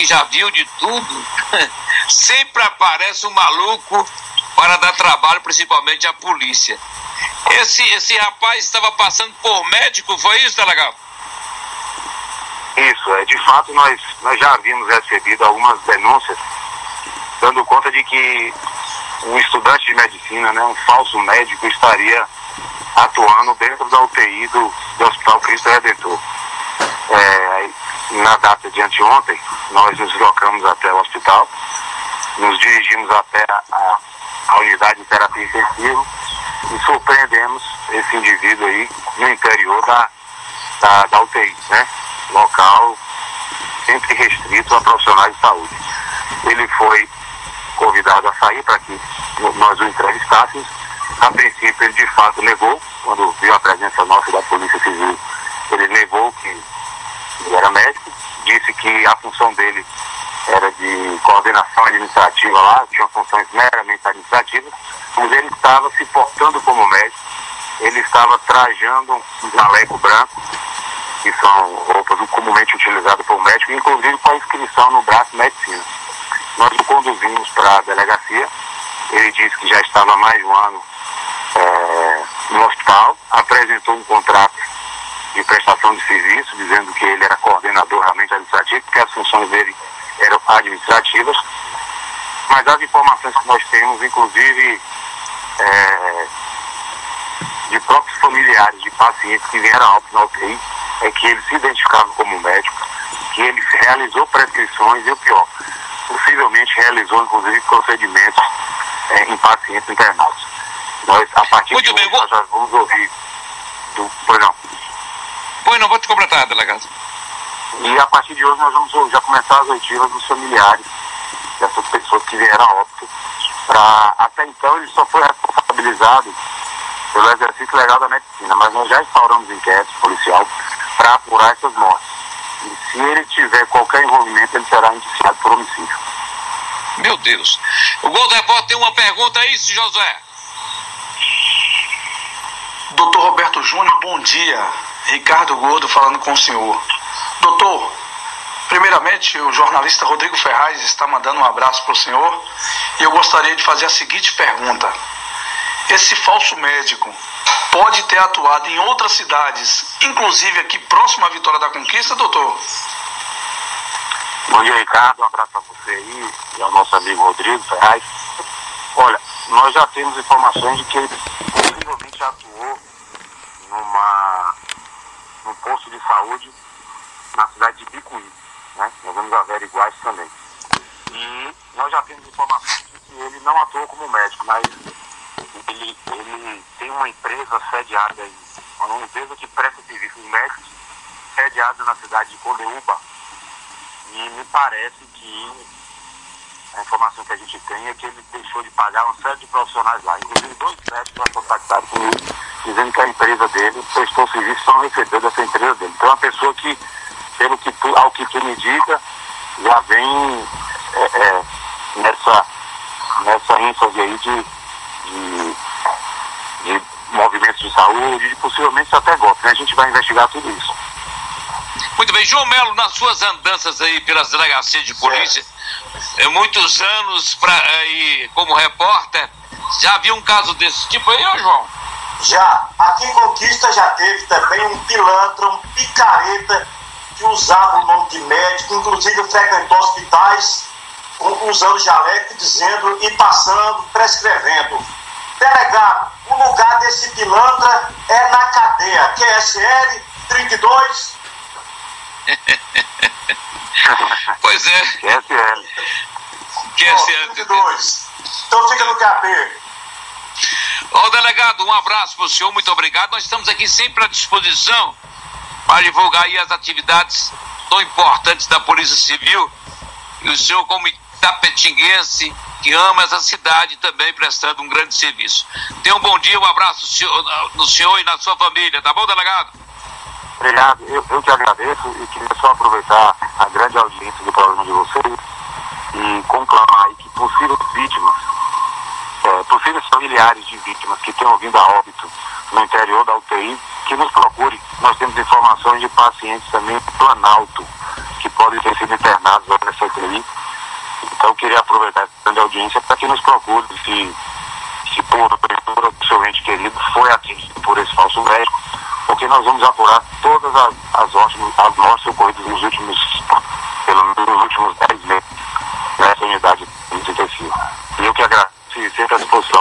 que já viu de tudo, sempre aparece um maluco para dar trabalho, principalmente à polícia. Esse rapaz estava passando por médico, foi isso, delegado? Isso, de fato nós já havíamos recebido algumas denúncias dando conta de que um estudante de medicina, um falso médico, estaria atuando dentro da UTI do Hospital Cristo Redentor. Na data de anteontem, nós nos deslocamos até o hospital, nos dirigimos até a unidade de terapia intensiva e surpreendemos esse indivíduo aí no interior da UTI, local sempre restrito a profissionais de saúde. Ele foi convidado a sair para que nós o entrevistássemos. A princípio ele de fato negou, quando viu a presença nossa da Polícia Civil, ele negou que ele era médico, disse que a função dele era de coordenação administrativa lá, tinha funções meramente administrativas, mas ele estava se portando como médico, ele estava trajando um jaleco branco, que são roupas comumente utilizadas por médico, inclusive com a inscrição no braço medicina. Nós o conduzimos para a delegacia, ele disse que já estava há mais de um ano no hospital, apresentou um contrato de prestação de serviço, dizendo que ele era coordenador realmente administrativo, porque as funções dele eram administrativas, mas as informações que nós temos, inclusive de próprios familiares de pacientes que vieram a óbito na UTI, é que ele se identificava como médico, que ele realizou prescrições e o pior, possivelmente realizou inclusive procedimentos em pacientes internados. Nós, a partir Muito de bem, hoje, nós já vamos ouvir Pois não, vou te completar, delegado. E a partir de hoje nós vamos já começar as oitivas dos familiares dessas pessoas que vieram a óbito. Até então ele só foi responsabilizado pelo exercício legal da medicina, mas nós já instauramos inquérito policial para apurar essas mortes. E se ele tiver qualquer envolvimento, ele será indiciado por homicídio. Meu Deus. O Gol do Repórter tem uma pergunta aí, Josué. Doutor Roberto Júnior, bom dia. Ricardo Gordo falando com o senhor. Doutor, primeiramente o jornalista Rodrigo Ferraz está mandando um abraço para o senhor e eu gostaria de fazer a seguinte pergunta. Esse falso médico pode ter atuado em outras cidades, inclusive aqui próximo à Vitória da Conquista, doutor? Bom dia, Ricardo. Um abraço a você aí e ao nosso amigo Rodrigo Ferraz. Olha, nós já temos informações de que ele possivelmente atuou num posto de saúde na cidade de Bicuí, Nós vamos averiguar isso também. E nós já temos informações de que ele não atuou como médico, mas ele tem uma empresa sediada aí, uma empresa que presta serviços médicos, sediada na cidade de Condeúba. E me parece que a informação que a gente tem é que ele deixou de pagar uma série de profissionais lá. Inclusive 2 médicos já contactaram comigo, dizendo que a empresa dele prestou serviço só não recebeu dessa empresa dele. Então é uma pessoa que, ao que tu me diga, já vem nessa ênfase aí de movimentos de saúde, de possivelmente até golpe. A gente vai investigar tudo isso. Muito bem, João Melo, nas suas andanças aí pelas delegacias de polícia, muitos anos como repórter, já viu um caso desse tipo aí, ô João? Já. Aqui em Conquista já teve também um pilantra, um picareta, que usava o nome de médico, inclusive frequentou hospitais usando jaleco, dizendo e passando, prescrevendo. Delegado, o lugar desse pilantra é na cadeia. QSL 32. Pois é. QSL 32. Então fica no QAP. Ô delegado, um abraço para o senhor, muito obrigado. Nós estamos aqui sempre à disposição para divulgar aí as atividades tão importantes da Polícia Civil. E o senhor, como itapetinguense, que ama essa cidade, também prestando um grande serviço. Tenha um bom dia, um abraço no senhor e na sua família, tá bom, delegado? Obrigado, eu te agradeço e queria só aproveitar a grande audiência do programa de vocês e conclamar aí que possíveis vítimas, possíveis familiares de vítimas que tenham vindo a óbito no interior da UTI, que nos procure. Nós temos informações de pacientes também em Planalto, que podem ter sido internados nessa médica aí. Então eu queria aproveitar essa grande audiência para que nos procure se por o seu ente querido foi atingido por esse falso médico, porque nós vamos apurar todas as mortes ocorridas pelo menos nos últimos 10 meses nessa unidade intensiva. E eu que agradeço e sempre à disposição.